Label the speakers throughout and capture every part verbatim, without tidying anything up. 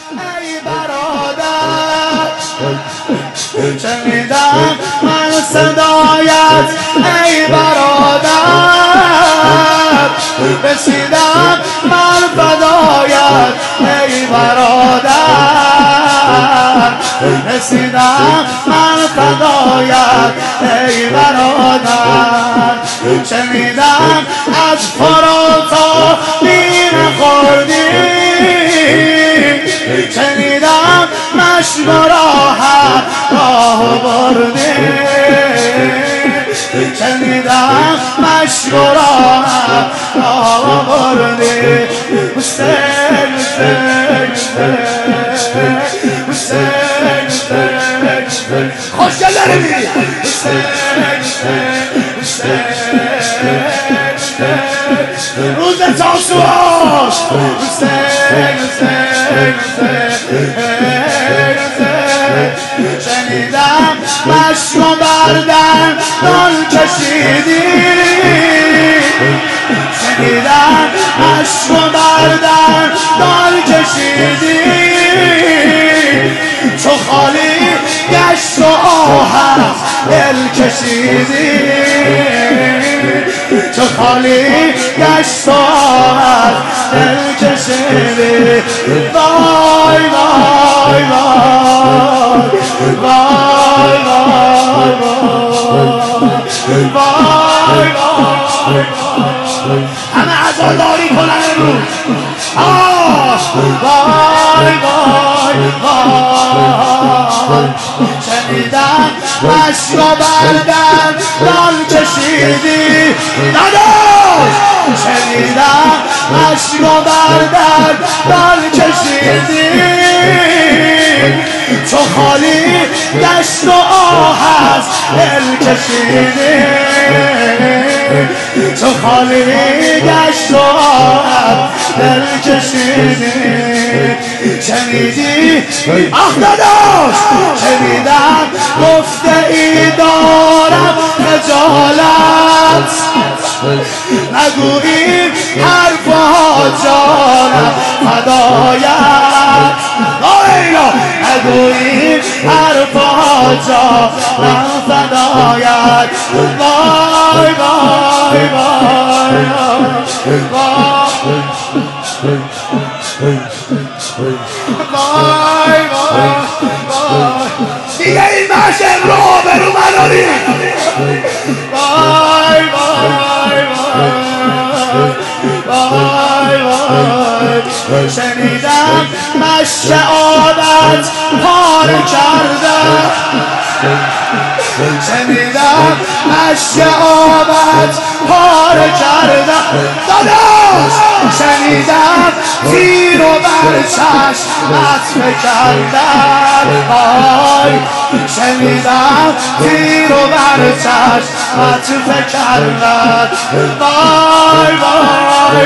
Speaker 1: ای برادر شنیدم من صدایت ای برادر رسیدم من فدایت ای برادر رسیدم من فدایت ای برادر شنیدم از فراتا دین خوردی شنیدم مشک و راحت راه بردی شنیدم مشک و راحت راه بردی حسین حسین حسین حسین خوشگل داری حسین حسین حسین روز جاسوس حسین حسین شنیدم مشک و بردن نان کشیدی شنیدم مشک و بردن نان کشیدی چو خالی گشت و آهن دل کشیدی چو خالی گشت و آهن دل کشیدی وای وای وای وای وای وای وای همه عزاداری کنن امروز وای وای وای شنیدم مشک و بردن نان کشیدی نداشت شنیدم مشک و بردن نان کشیدی چو خالی دشت و آهن دل کشیدی چو خالی گشت و آهن دل کشیدی شنیدی آخ داداش شنیدم گفته ای دارم خجالت نگویی حرفها جانم فدایت نگویی حرفها جانم فدایت وای وای وای وای وای دیگه این معشق رو برو منانی وای وای وای وای شنیدم مشک عادت پاره کرده شنیدم مشک عادت پاره کرده داداش شنیدم تیر و بر چشمت فکردن آی شنیدم تیر و بر چشمت فکردن وای وای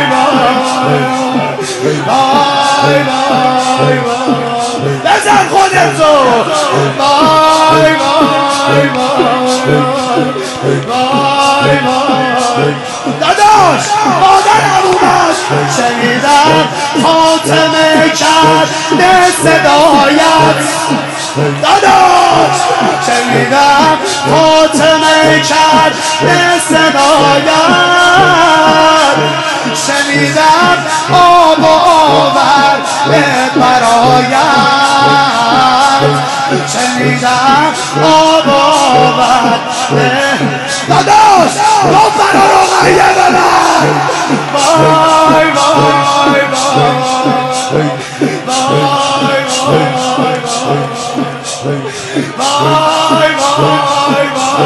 Speaker 1: وای وای وای بزن خودتو وای وای وای وای داداش مادرم اومد شنیدم خاتمه کرد صدایت داداش شنیدم خاتمه کرد صدایت شنیدم آب و آورد برایت شنیدم آب و آورد داداش با فرار آقایه ببر وای وای وای وای وای وای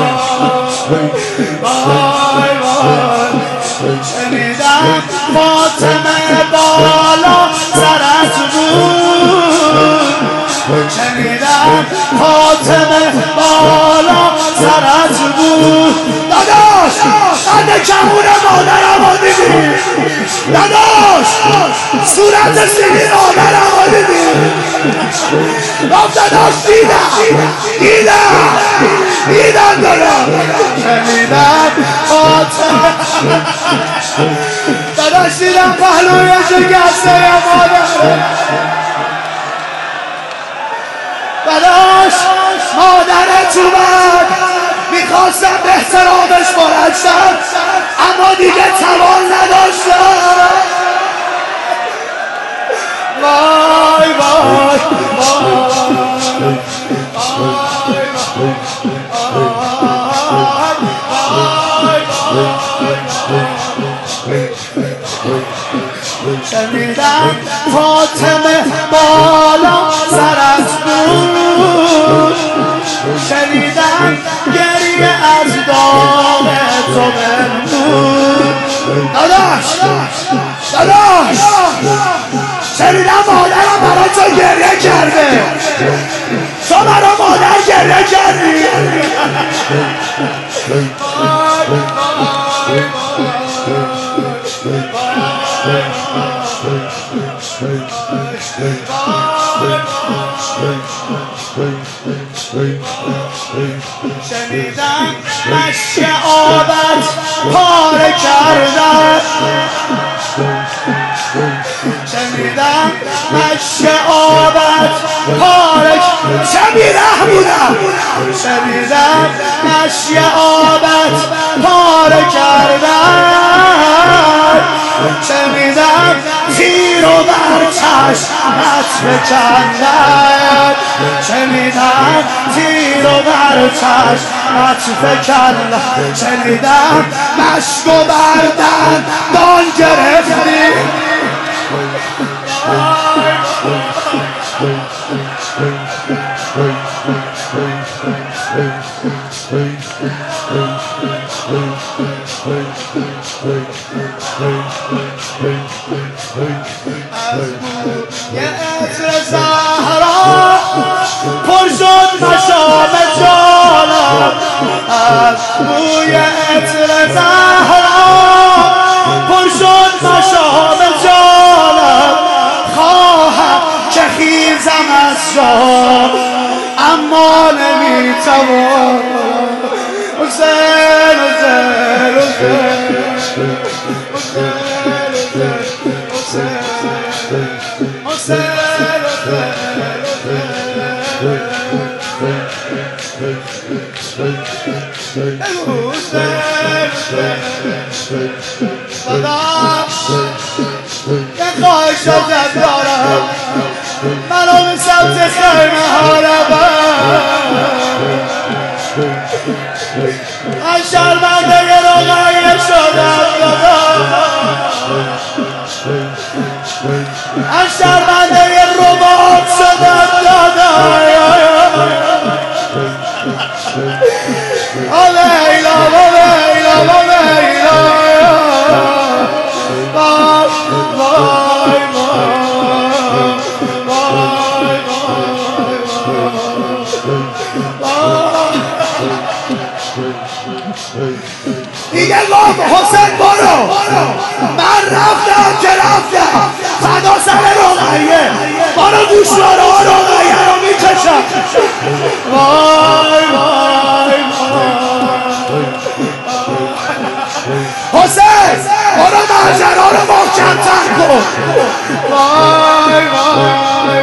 Speaker 1: وای وای شنیدم فاطمه بالا سرت بود شنیدم فاطمه بالا سرت بود داداش قد کمون مادرم رو دیدی داداش صورت سیدی مادرم رو دیدی گفت داداش دیدم دیدم دیدم داداش شنیدم فاطمه داداش دیدم پهلوی شکسته مادر داداش مادرت اومد، میخواستم به احترامش بلند شم اما دیگه توان نداشتم. وای وای شنیدم فاطمه بالا سرت بود، شنیدم گریه از داغ تو بمون. داداش داداش شنیدم مادرم برای تو گریه کرده، تو برای مادر گریه کردی. شنیدم مشک آبت پاره کردن، شنیدم مشک آبت پاره شمیره بودم، شنیدم مشک آبت پاره کردن، شنیدم تیر و بر چشمت فکندن، شنیدم تیر و بر چشمت فکندن، شنیدم مشک و بردن دان گرفتی. از بوی عطر زهرا پر شد مشام جانم، از بوی عطر زهرا پر شد مشام جانم، خواهم که خیزم از جا اما نمیتوانم. حسین حسین حسین یه خواهش ازت دارم، منو به سمت خیمه ها نبر، من شرمنده رقیه شدم من شرمنده رباط شدم دادا. آ لیلا آ لیلا آ لیلا وای وای دیگه گفت حسین برو، من رفتم که رفتم فدا سر رقیه، برو گوشواره ها رقیه رو میکشم. وای وای حسین برو ماجرا رو محکم تر کن. وای وای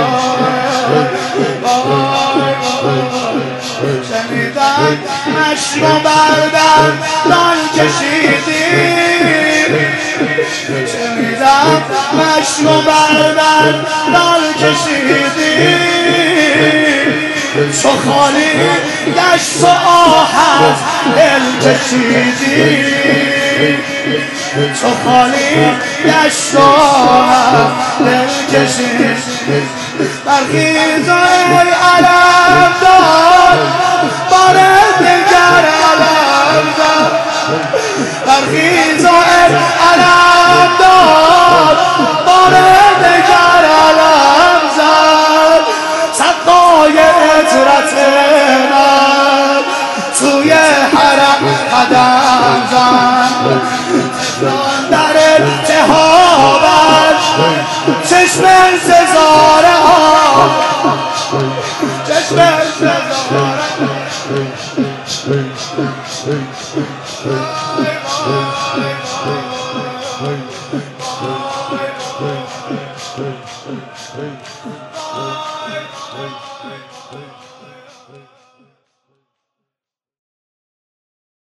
Speaker 1: شنیدم مشک و بردن نان کشیدی، شنیدم مشک و بردن نان کشیدی، چو خالی گشت و آه از دل کشیدی، چو خالی گشت و آه از دل کشیدی. برخیز ای علم دار بار دگر علم دار، برخیز ای علم دار بار دگر علم زد، صدقای عطرت من توی حرم قدم زد، در التهابت چشم انتظاره ها، چشم انتظاره ها.